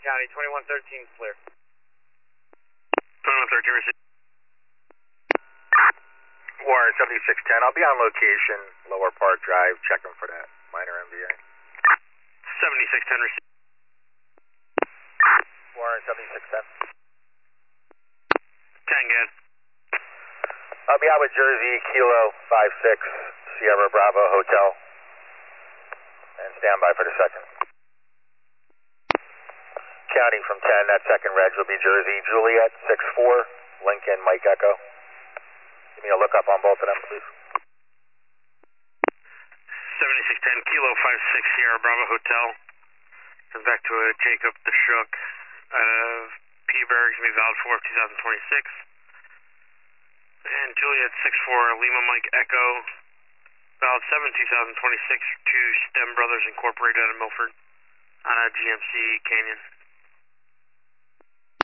County 2113 clear. 2113 received. Warren 7610, I'll be on location, Lower Park Drive, checking for that minor MVA. 7610 received. Warren 7610. 10 gas. I'll be out with Jersey, Kilo 56, Sierra Bravo Hotel. And stand by for the second. County from 10, that second reg will be Jersey, Juliet 64, Lincoln, Mike Echo. Give me a lookup on both of them, please. 7610, Kilo 56, Sierra Bravo Hotel. Comes back to a Jacob the Shook out of Peaburg, going to be valid for 2026. And Juliet 64, Lima Mike Echo, valid 7 2026 to STEM Brothers Incorporated out of Milford on a GMC Canyon.